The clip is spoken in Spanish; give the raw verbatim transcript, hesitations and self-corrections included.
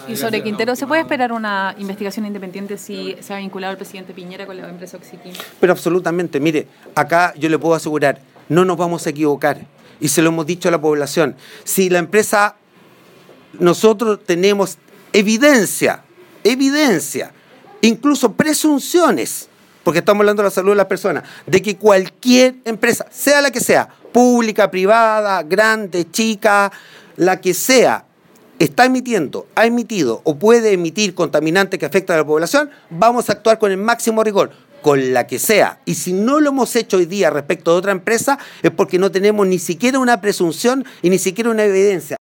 Y sobre Quintero, ¿se puede esperar una investigación independiente si se ha vinculado al presidente Piñera con la empresa Oxyquim? Pero absolutamente, mire, acá yo le puedo asegurar, no nos vamos a equivocar, y se lo hemos dicho a la población. Si la empresa, nosotros tenemos evidencia, evidencia, incluso presunciones, porque estamos hablando de la salud de las personas, de que cualquier empresa, sea la que sea, pública, privada, grande, chica, la que sea, está emitiendo, ha emitido o puede emitir contaminantes que afectan a la población, vamos a actuar con el máximo rigor, con la que sea. Y si no lo hemos hecho hoy día respecto de otra empresa, es porque no tenemos ni siquiera una presunción y ni siquiera una evidencia.